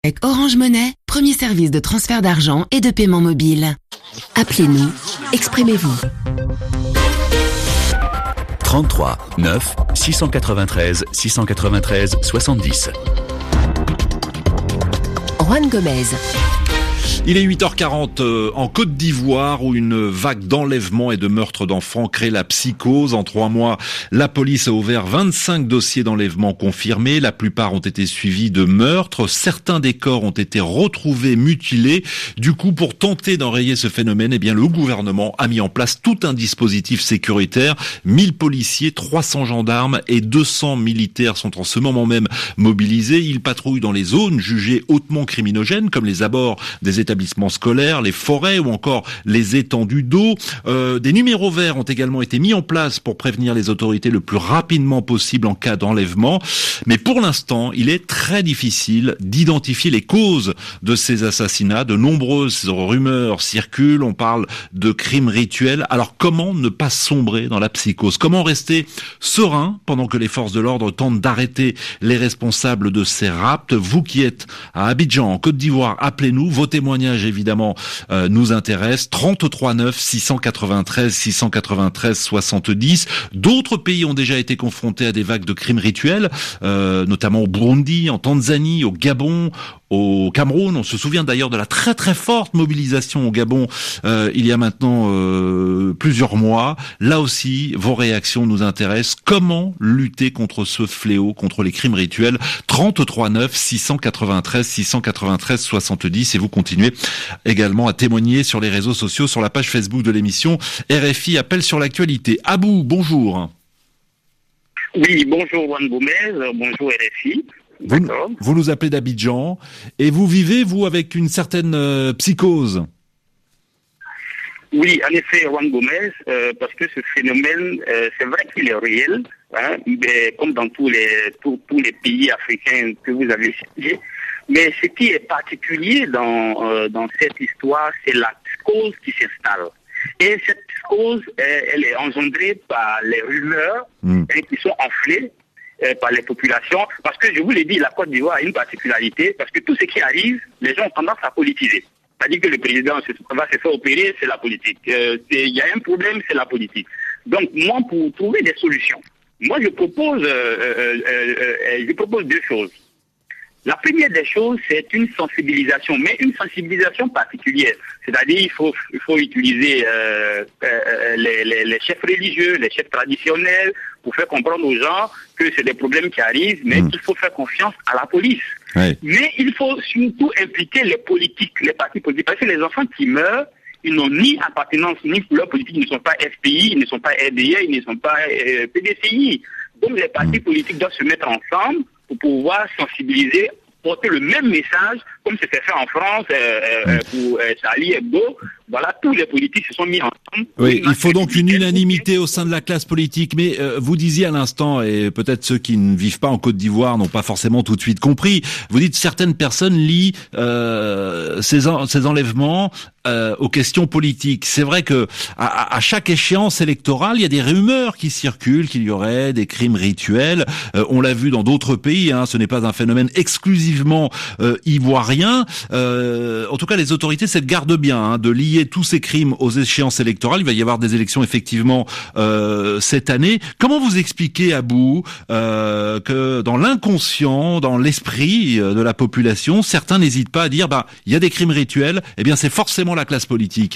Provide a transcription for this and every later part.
Avec Orange Money, premier service de transfert d'argent et de paiement mobile. Appelez-nous, exprimez-vous. 33 9 693 693 70. Juan Gomez. Il est 8h40 en Côte d'Ivoire où une vague d'enlèvements et de meurtres d'enfants crée la psychose. En 3 mois, la police a ouvert 25 dossiers d'enlèvement confirmés. La plupart ont été suivis de meurtres. Certains des corps ont été retrouvés mutilés. Du coup, pour tenter d'enrayer ce phénomène, le gouvernement a mis en place tout un dispositif sécuritaire. 1000 policiers, 300 gendarmes et 200 militaires sont en ce moment même mobilisés. Ils patrouillent dans les zones jugées hautement criminogènes comme les abords des établissements scolaires, les forêts ou encore les étendues d'eau. Des numéros verts ont également été mis en place pour prévenir les autorités le plus rapidement possible en cas d'enlèvement. Mais pour l'instant, il est très difficile d'identifier les causes de ces assassinats. De nombreuses rumeurs circulent. On parle de crimes rituels. Alors comment ne pas sombrer dans la psychose? Comment rester serein pendant que les forces de l'ordre tentent d'arrêter les responsables de ces rapts? Vous qui êtes à Abidjan, en Côte d'Ivoire, appelez-nous. Vos témoignages évidemment nous intéressent. 33 9 693 693 70. D'autres pays ont déjà été confrontés à des vagues de crimes rituels, notamment au Burundi, en Tanzanie, au Gabon, au Cameroun. On se souvient d'ailleurs de la très très forte mobilisation au Gabon il y a maintenant plusieurs mois. Là aussi, vos réactions nous intéressent. Comment lutter contre ce fléau, contre les crimes rituels? 33 9 693 693 70. Et vous continuez également à témoigner sur les réseaux sociaux, sur la page Facebook de l'émission RFI Appel sur l'actualité. Abou, bonjour. Oui, bonjour Juan Gomez, bonjour RFI. Vous nous appelez d'Abidjan et vous vivez, vous, avec une certaine psychose. Oui, en effet, Juan Gomez, parce que ce phénomène, c'est vrai qu'il est réel, mais comme dans tous les pays africains que vous avez cités. Mais ce qui est particulier dans cette histoire, c'est la psychose qui s'installe. Et cette psychose, elle est engendrée par les rumeurs qui sont enflées par les populations. Parce que je vous l'ai dit, la Côte d'Ivoire a une particularité, parce que tout ce qui arrive, les gens ont tendance à politiser. C'est-à-dire que le président va se faire opérer, c'est la politique. Il y a un problème, c'est la politique. Donc moi, pour trouver des solutions, je propose 2 choses. La première des choses, c'est une sensibilisation, mais une sensibilisation particulière. C'est-à-dire, il faut utiliser les chefs religieux, les chefs traditionnels, pour faire comprendre aux gens que c'est des problèmes qui arrivent, mais qu'il faut faire confiance à la police. Ouais. Mais il faut surtout impliquer les politiques, les partis politiques, parce que les enfants qui meurent, ils n'ont ni appartenance ni couleur politique, ils ne sont pas FPI, ils ne sont pas RDA, ils ne sont pas PDCI. Donc les partis politiques doivent se mettre ensemble pour pouvoir sensibiliser, porter le même message, comme c'était fait en France pour Charlie Hebdo. Voilà, tous les politiques se sont mis ensemble. Oui, il faut donc une unanimité au sein de la classe politique. Mais vous disiez à l'instant, et peut-être ceux qui ne vivent pas en Côte d'Ivoire n'ont pas forcément tout de suite compris, vous dites certaines personnes lient ces enlèvements aux questions politiques. C'est vrai que à chaque échéance électorale, il y a des rumeurs qui circulent qu'il y aurait des crimes rituels. On l'a vu dans d'autres pays, ce n'est pas un phénomène exclusivement ivoirien. En tout cas, les autorités se gardent bien de lier tous ces crimes aux échéances électorales. Il va y avoir des élections effectivement cette année. Comment vous expliquez, Abou, que dans l'inconscient, dans l'esprit de la population, certains n'hésitent pas à dire il y a des crimes rituels, c'est forcément la classe politique?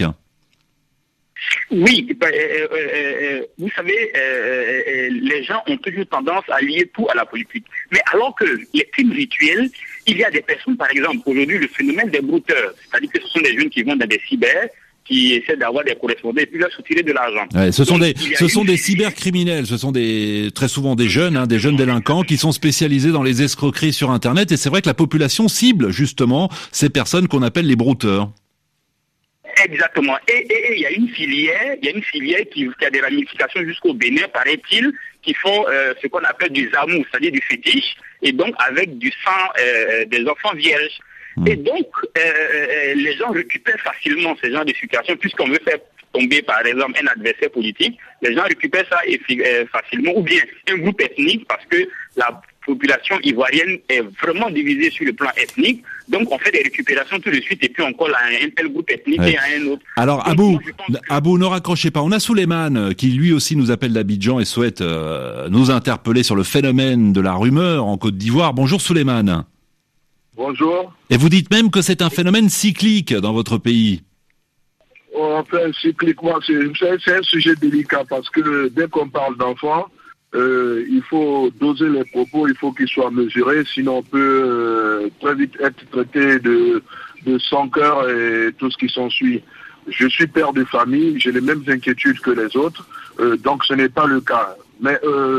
Oui, vous savez, les gens ont toujours tendance à lier tout à la politique. Mais alors que les crimes rituels, il y a des personnes, par exemple, aujourd'hui, le phénomène des brouteurs, c'est-à-dire que ce sont des jeunes qui vont dans des cyber, qui essaient d'avoir des correspondants et puis leur soutirer de l'argent. Ouais, ce sont des cybercriminels, ce sont très souvent des jeunes délinquants qui sont spécialisés dans les escroqueries sur Internet. Et c'est vrai que la population cible justement ces personnes qu'on appelle les brouteurs. Exactement. Et il y a une filière qui a des ramifications jusqu'au Bénin, paraît-il, qui font ce qu'on appelle du zamou, c'est-à-dire du fétiche, et donc avec du sang des enfants vierges. Et donc, les gens récupèrent facilement ce genre de situation, puisqu'on veut faire tomber, par exemple, un adversaire politique, les gens récupèrent ça facilement, ou bien un groupe ethnique, parce que population ivoirienne est vraiment divisée sur le plan ethnique. Donc, on fait des récupérations tout de suite et puis on colle à un tel groupe ethnique et à un autre. Alors, donc, Abou, ne raccrochez pas. On a Souleymane qui, lui aussi, nous appelle d'Abidjan et souhaite nous interpeller sur le phénomène de la rumeur en Côte d'Ivoire. Bonjour Souleymane. Bonjour. Et vous dites même que c'est un phénomène cyclique dans votre pays. Enfin, cycliquement, c'est un sujet délicat parce que dès qu'on parle d'enfants, il faut doser les propos, il faut qu'ils soient mesurés, sinon on peut très vite être traité de sans cœur et tout ce qui s'ensuit. Je suis père de famille, j'ai les mêmes inquiétudes que les autres, donc ce n'est pas le cas. Mais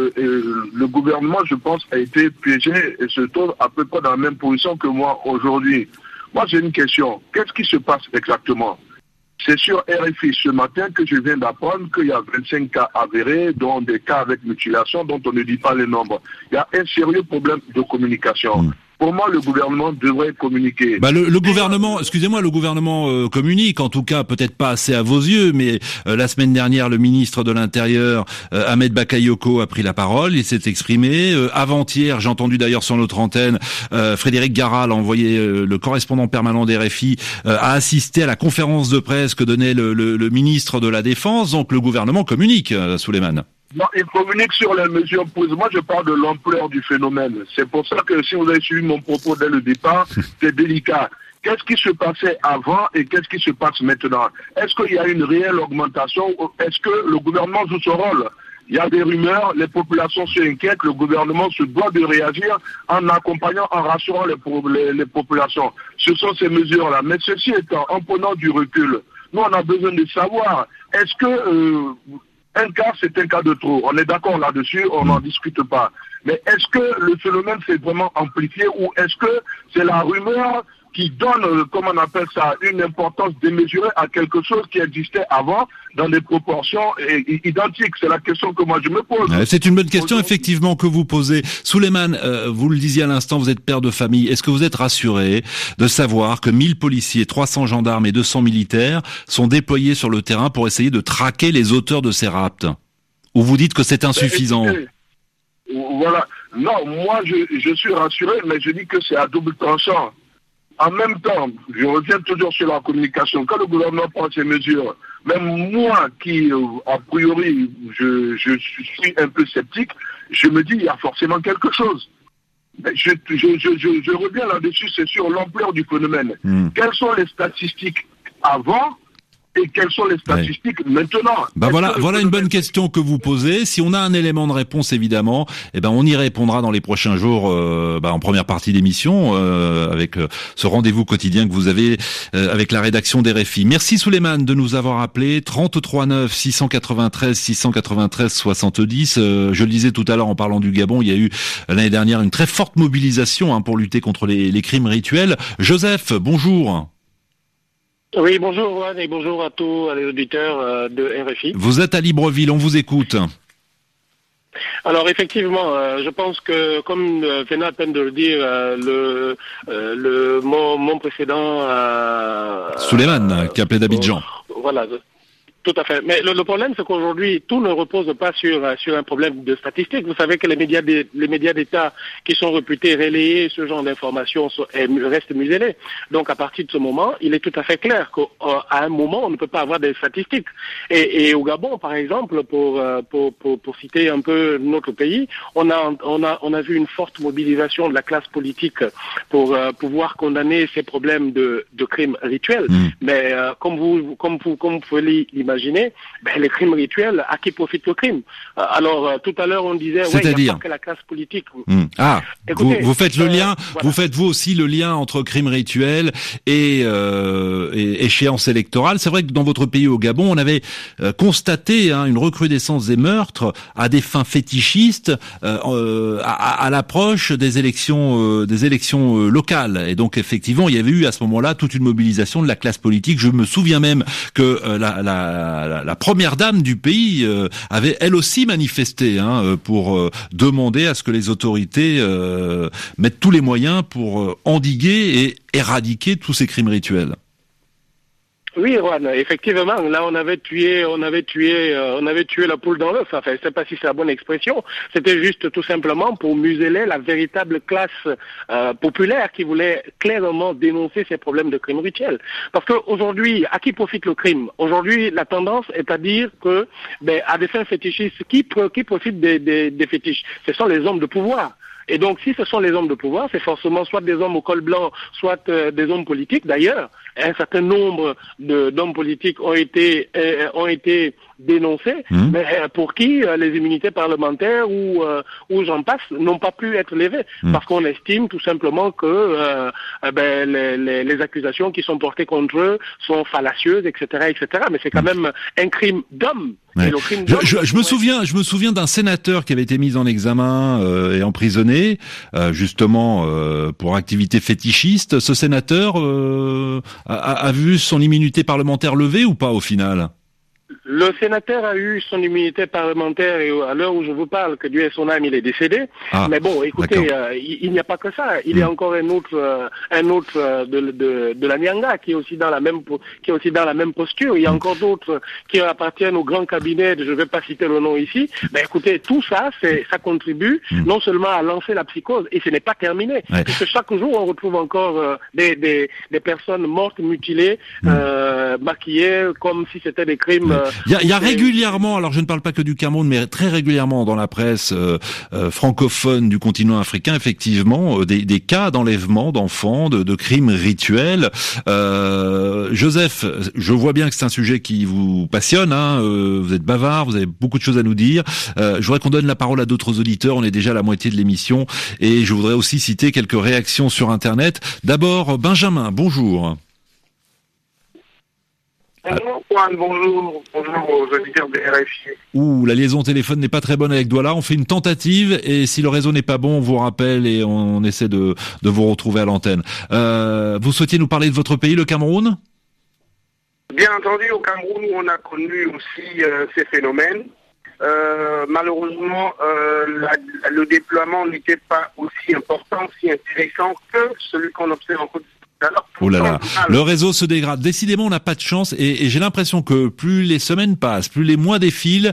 le gouvernement, je pense, a été piégé et se trouve à peu près dans la même position que moi aujourd'hui. Moi, j'ai une question. Qu'est-ce qui se passe exactement ? C'est sur RFI ce matin que je viens d'apprendre qu'il y a 25 cas avérés, dont des cas avec mutilation, dont on ne dit pas les nombres. Il y a un sérieux problème de communication. Pour moi, le gouvernement devrait communiquer. Le gouvernement, excusez-moi, le gouvernement communique, en tout cas peut-être pas assez à vos yeux, mais la semaine dernière, le ministre de l'Intérieur, Ahmed Bakayoko, a pris la parole, il s'est exprimé. Avant-hier, j'ai entendu d'ailleurs sur notre antenne, Frédéric Garal, envoyé le correspondant permanent d'RFI, a assisté à la conférence de presse que donnait le ministre de la Défense. Donc le gouvernement communique, Souleymane. Non, il communique sur les mesures prises. Moi, je parle de l'ampleur du phénomène. C'est pour ça que si vous avez suivi mon propos dès le départ, c'est délicat. Qu'est-ce qui se passait avant et qu'est-ce qui se passe maintenant? Est-ce qu'il y a une réelle augmentation? Est-ce que le gouvernement joue son rôle? Il y a des rumeurs, les populations s'inquiètent, le gouvernement se doit de réagir en accompagnant, en rassurant les populations. Ce sont ces mesures-là. Mais ceci étant, en prenant du recul, nous, on a besoin de savoir, est-ce que... un cas, c'est un cas de trop. On est d'accord là-dessus, on n'en discute pas. Mais est-ce que le phénomène s'est vraiment amplifié ou est-ce que c'est la rumeur qui donne, comme on appelle ça, une importance démesurée à quelque chose qui existait avant dans des proportions identiques? C'est la question que moi je me pose. C'est une bonne question effectivement que vous posez. Souleymane, vous le disiez à l'instant, vous êtes père de famille. Est-ce que vous êtes rassuré de savoir que 1000 policiers, 300 gendarmes et 200 militaires sont déployés sur le terrain pour essayer de traquer les auteurs de ces rapts? Ou vous dites que c'est insuffisant? Voilà. Non, moi je suis rassuré, mais je dis que c'est à double tranchant. En même temps, je reviens toujours sur la communication. Quand le gouvernement prend ces mesures, même moi qui, a priori, je suis un peu sceptique, je me dis il y a forcément quelque chose. Mais je reviens là-dessus, c'est sur l'ampleur du phénomène. Quelles sont les statistiques avant et quelles sont les statistiques maintenant? Voilà une bonne question que vous posez. Si on a un élément de réponse, évidemment, on y répondra dans les prochains jours, en première partie d'émission, avec ce rendez-vous quotidien que vous avez avec la rédaction d'RFI. Merci Souleymane de nous avoir appelé. 33 9 693 693 70. Je le disais tout à l'heure en parlant du Gabon, il y a eu l'année dernière une très forte mobilisation pour lutter contre les crimes rituels. Joseph, bonjour. Oui, bonjour Juan et bonjour à tous les auditeurs de RFI. Vous êtes à Libreville, on vous écoute. Alors effectivement, je pense que comme venait à peine de le dire mon précédent Souleymane qui appelait d'Abidjan. Voilà. Tout à fait. Mais le problème, c'est qu'aujourd'hui, tout ne repose pas sur un problème de statistiques. Vous savez que les médias d'État qui sont réputés relayer ce genre d'informations restent muselés. Donc, à partir de ce moment, il est tout à fait clair qu'à un moment, on ne peut pas avoir des statistiques. Et au Gabon, par exemple, pour citer un peu notre pays, on a vu une forte mobilisation de la classe politique pour pouvoir condamner ces problèmes de crimes rituels. Mais comme vous pouvez l'imaginer, les crimes rituels, à qui profite le crime? Alors, tout à l'heure, on disait, il n'y a pas que la classe politique. Écoutez, vous faites le lien, voilà. Vous faites vous aussi le lien entre crimes rituels et échéance électorale. C'est vrai que dans votre pays, au Gabon, on avait constaté une recrudescence des meurtres à des fins fétichistes à l'approche des élections locales. Et donc, effectivement, il y avait eu à ce moment-là toute une mobilisation de la classe politique. Je me souviens même que la première dame du pays avait elle aussi manifesté pour demander à ce que les autorités mettent tous les moyens pour endiguer et éradiquer tous ces crimes rituels. Oui, Juan, effectivement, là on avait tué la poule dans l'œuf. Enfin, je sais pas si c'est la bonne expression. C'était juste tout simplement pour museler la véritable classe populaire qui voulait clairement dénoncer ces problèmes de crime rituel. Parce qu'aujourd'hui, à qui profite le crime? Aujourd'hui, la tendance est à dire que, à des fins fétichistes, qui profitent des fétiches? Ce sont les hommes de pouvoir. Et donc, si ce sont les hommes de pouvoir, c'est forcément soit des hommes au col blanc, soit des hommes politiques. D'ailleurs, un certain nombre d'hommes politiques ont été dénoncés, mais pour qui les immunités parlementaires ou j'en passe n'ont pas pu être levées, parce qu'on estime tout simplement que les accusations qui sont portées contre eux sont fallacieuses, etc., etc. Mais c'est quand même un crime d'homme. Ouais. Je me souviens d'un sénateur qui avait été mis en examen et emprisonné justement pour activité fétichiste. Ce sénateur a vu son immunité parlementaire levée ou pas au final? Le sénateur a eu son immunité parlementaire et à l'heure où je vous parle, que Dieu ait son âme, il est décédé. Mais bon, écoutez, il n'y a pas que ça. Il y a encore un autre de la Nyanga qui est aussi dans la même posture. Il y a encore d'autres qui appartiennent au grand cabinet. Je ne vais pas citer le nom ici. Mais écoutez, tout ça, ça contribue non seulement à lancer la psychose, et ce n'est pas terminé. Puisque chaque jour, on retrouve encore des personnes mortes, mutilées, maquillées, comme si c'était des crimes. Il y a régulièrement, alors je ne parle pas que du Cameroun, mais très régulièrement dans la presse francophone du continent africain, effectivement, des cas d'enlèvement d'enfants, de crimes rituels. Joseph, je vois bien que c'est un sujet qui vous passionne, hein, vous êtes bavard, vous avez beaucoup de choses à nous dire. Je voudrais qu'on donne la parole à d'autres auditeurs, on est déjà à la moitié de l'émission, et je voudrais aussi citer quelques réactions sur Internet. D'abord, Benjamin, bonjour. Bonjour Juan, bonjour aux auditeurs de RFI. La liaison téléphone n'est pas très bonne avec Douala. On fait une tentative et si le réseau n'est pas bon, on vous rappelle et on essaie de vous retrouver à l'antenne. Vous souhaitiez nous parler de votre pays, le Cameroun? Bien entendu, au Cameroun, on a connu aussi ces phénomènes. Malheureusement, le déploiement n'était pas aussi important, si intéressant que celui qu'on observe en Côte d'Ivoire. Oh là là, le réseau se dégrade. Décidément, on n'a pas de chance et j'ai l'impression que plus les semaines passent, plus les mois défilent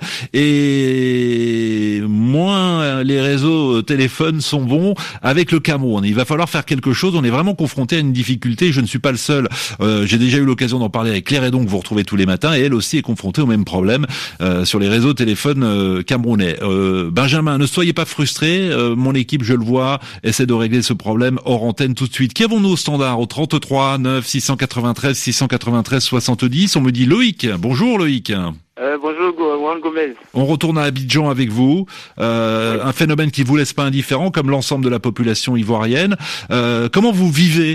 et moins les réseaux téléphones sont bons avec le Cameroun. Il va falloir faire quelque chose. On est vraiment confronté à une difficulté. Je ne suis pas le seul. J'ai déjà eu l'occasion d'en parler avec Claire Edon que vous retrouvez tous les matins et elle aussi est confrontée au même problème sur les réseaux téléphones camerounais. Benjamin, ne soyez pas frustré. Mon équipe, je le vois, essaie de régler ce problème hors antenne tout de suite. Qu'avons-nous au standard au 33 9 693 70. On me dit Loïc. Bonjour Loïc. Bonjour Juan Gomez. On retourne à Abidjan avec vous. Un phénomène qui vous laisse pas indifférent, comme l'ensemble de la population ivoirienne. Comment vous vivez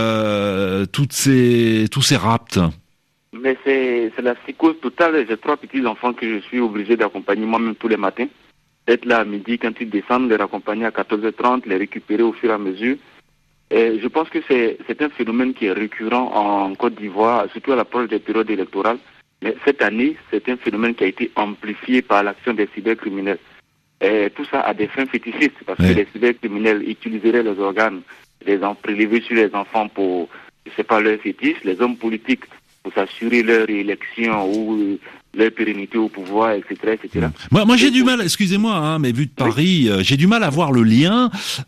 tous ces rapts? Mais c'est la psychose totale. J'ai 3 petits enfants que je suis obligé d'accompagner moi-même tous les matins. Être là à midi quand ils descendent, les raccompagner à 14h30, les récupérer au fur et à mesure. Et je pense que c'est un phénomène qui est récurrent en Côte d'Ivoire, surtout à l'approche des périodes électorales. Mais cette année, c'est un phénomène qui a été amplifié par l'action des cybercriminels. Et tout ça à des fins fétichistes, parce que les cybercriminels utiliseraient les organes prélevés sur les enfants pour, je sais pas, leur fétiche, les hommes politiques pour s'assurer leur élection ou leur pérennité au pouvoir, etc., etc. Moi j'ai du mal, excusez-moi, hein, mais vu de Paris, j'ai du mal à voir le lien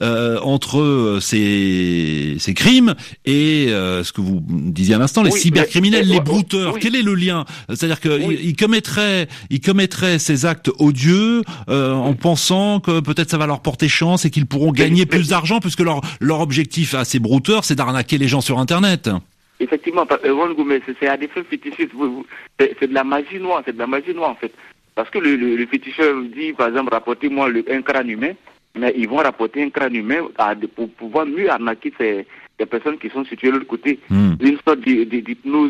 entre ces crimes et ce que vous disiez à l'instant, les cybercriminels, les brouteurs. Quel est le lien? C'est-à-dire que ils commettraient ces actes odieux en pensant que peut-être ça va leur porter chance et qu'ils pourront gagner plus d'argent, puisque leur objectif à ces brouteurs, c'est d'arnaquer les gens sur Internet. Effectivement, c'est à des fins fétichistes. C'est de la magie noire, en fait. Parce que le féticheur dit, par exemple, rapportez-moi un crâne humain, mais ils vont rapporter un crâne humain pour pouvoir mieux arnaquer ces personnes qui sont situées de l'autre côté. Une sorte d'hypnose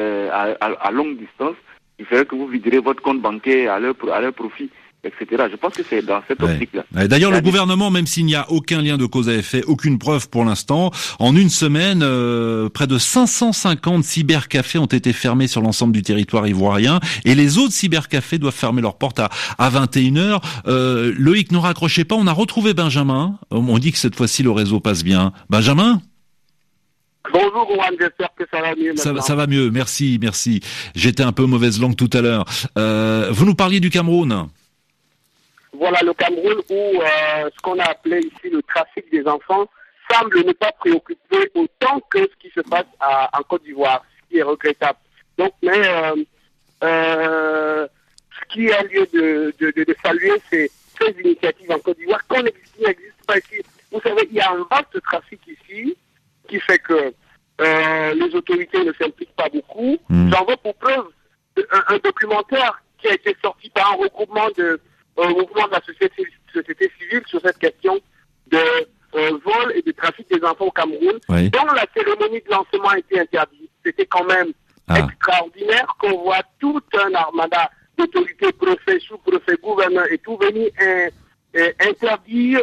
à longue distance qui ferait que vous viderez votre compte bancaire à leur profit, etc. Je pense que c'est dans cette optique-là. D'ailleurs, le gouvernement, même s'il n'y a aucun lien de cause à effet, aucune preuve pour l'instant, en une semaine, près de 550 cybercafés ont été fermés sur l'ensemble du territoire ivoirien et les autres cybercafés doivent fermer leurs portes à 21h. Loïc, ne raccrochez pas, on a retrouvé Benjamin. On dit que cette fois-ci, le réseau passe bien. Benjamin ? Bonjour Juan, j'espère que ça va mieux maintenant. Ça va mieux, merci. J'étais un peu mauvaise langue tout à l'heure. Vous nous parliez du Cameroun. Voilà, le Cameroun où ce qu'on a appelé ici le trafic des enfants semble ne pas préoccuper autant que ce qui se passe en Côte d'Ivoire, ce qui est regrettable. Donc, mais ce qui a lieu de saluer, c'est ces initiatives en Côte d'Ivoire qui n'existent pas ici. Vous savez, il y a un vaste trafic ici qui fait que les autorités ne s'impliquent pas beaucoup. J'en veux pour preuve un documentaire qui a été sorti par un regroupement de mouvement de la société civile sur cette question de vol et de trafic des enfants au Cameroun, oui, dont la cérémonie de lancement a été interdite. C'était quand même extraordinaire qu'on voit tout un armada d'autorités, préfets, sous-préfets, gouverneurs et tout venir interdire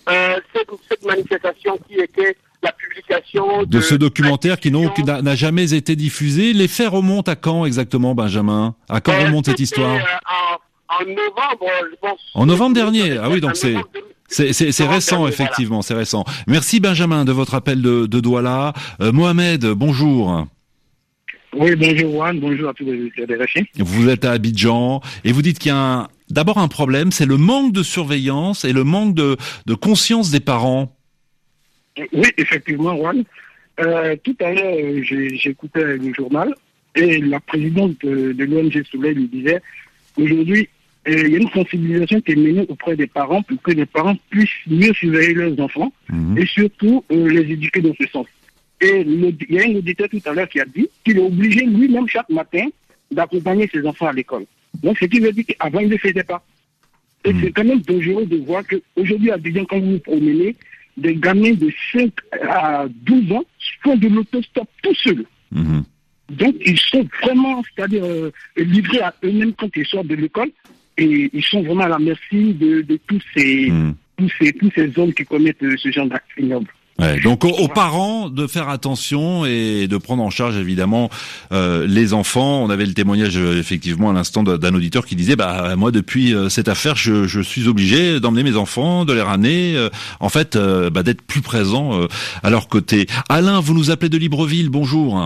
cette manifestation qui était la publication de ce documentaire qui n'a jamais été diffusé. Les faits remontent à quand exactement, Benjamin? À quand remonte cette histoire? En novembre, je pense. En novembre dernier. Ah oui, donc c'est récent, effectivement, voilà. C'est récent. Merci Benjamin de votre appel de Douala. Mohamed, bonjour. Oui, bonjour Juan, bonjour à tous les RFI. Vous êtes à Abidjan et vous dites qu'il y a d'abord un problème, c'est le manque de surveillance et le manque de conscience des parents. Oui, effectivement, Juan. Tout à l'heure, j'écoutais le journal et la présidente de l'ONG Soleil lui disait aujourd'hui, il y a une sensibilisation qui est menée auprès des parents pour que les parents puissent mieux surveiller leurs enfants et surtout les éduquer dans ce sens. Et il y a un auditeur tout à l'heure qui a dit qu'il est obligé lui-même chaque matin d'accompagner ses enfants à l'école. Donc ce qui veut dire qu'avant il ne le faisait pas. Et c'est quand même dangereux de voir qu'aujourd'hui à Abidjan, quand vous vous promenez, des gamins de 5 à 12 ans font de l'autostop tout seuls. Donc ils sont vraiment, c'est-à-dire livrés à eux-mêmes quand ils sortent de l'école et ils sont vraiment à la merci de tous ces hommes qui commettent ce genre d'actes ignobles. Ouais, donc aux parents de faire attention et de prendre en charge évidemment les enfants. On avait le témoignage effectivement à l'instant d'un auditeur qui disait moi depuis cette affaire je suis obligé d'emmener mes enfants, de les ramener, d'être plus présent à leur côté. Alain, vous nous appelez de Libreville, bonjour.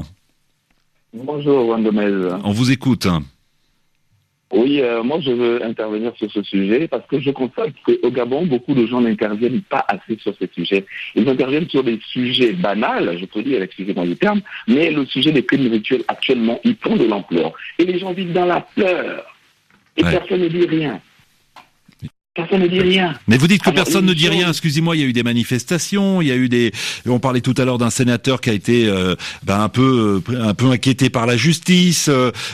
Bonjour Wandemez. On vous écoute. Oui, moi je veux intervenir sur ce sujet parce que je constate qu'au Gabon, beaucoup de gens n'interviennent pas assez sur ces sujets. Ils interviennent sur des sujets banals, je peux dire, excusez-moi du terme, mais le sujet des crimes rituels actuellement, ils prend de l'ampleur. Et les gens vivent dans la peur. Et personne ne dit rien. Personne ne dit rien. Mais vous dites que personne ne dit rien. Excusez-moi, il y a eu des manifestations, il y a eu on parlait tout à l'heure d'un sénateur qui a été un peu inquiété par la justice.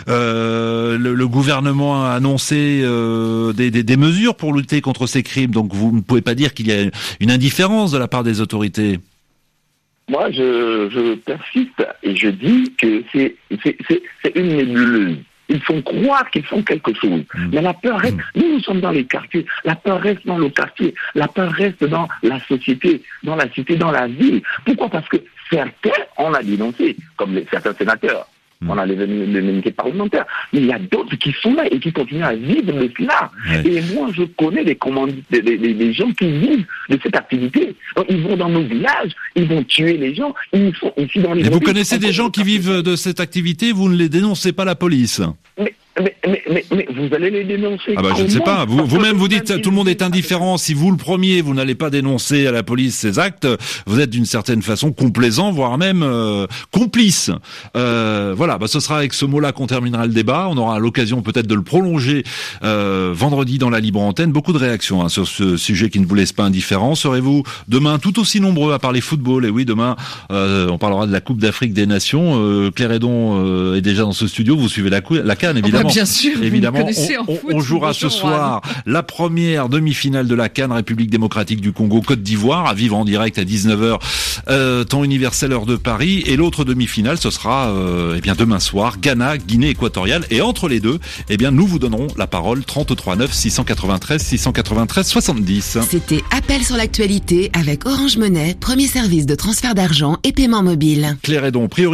Le gouvernement a annoncé des mesures pour lutter contre ces crimes. Donc vous ne pouvez pas dire qu'il y a une indifférence de la part des autorités. Moi, je persiste et je dis que c'est une nébuleuse. Ils font croire qu'ils font quelque chose. Mais la peur reste, nous sommes dans les quartiers, la peur reste dans le quartier, la peur reste dans la société, dans la cité, dans la ville. Pourquoi? Parce que certains, on l'a dénoncé, comme certains sénateurs, on a les indemnités parlementaires, mais il y a d'autres qui sont là et qui continuent à vivre de cela. Et moi, je connais des gens qui vivent de cette activité. Donc, ils vont dans nos villages, ils vont tuer les gens, ils sont ici dans les... Et vous connaissez des gens qui vivent de cette activité, vous ne les dénoncez pas à la police? Mais vous allez les dénoncer. Je ne sais pas. Vous-même vous dites tout le monde est indifférent. Si vous le premier, vous n'allez pas dénoncer à la police ces actes, vous êtes d'une certaine façon complaisant, voire même complice. Voilà. Ce sera avec ce mot-là qu'on terminera le débat. On aura l'occasion peut-être de le prolonger vendredi dans la libre antenne. Beaucoup de réactions sur ce sujet qui ne vous laisse pas indifférent. Serez-vous demain tout aussi nombreux à parler football? Et oui, demain on parlera de la Coupe d'Afrique des Nations. Claire Hédon est déjà dans ce studio. Vous suivez la CAN, évidemment. Bien sûr, évidemment, on jouera ce soir la première demi-finale de la CAN République démocratique du Congo Côte d'Ivoire à vivre en direct à 19h temps universel heure de Paris, et l'autre demi-finale ce sera demain soir Ghana Guinée équatoriale, et entre les deux nous vous donnerons la parole. 33 9 693 693 70. C'était Appel sur l'actualité avec Orange Monnaie, premier service de transfert d'argent et paiement mobile. Claire Hédon, priorité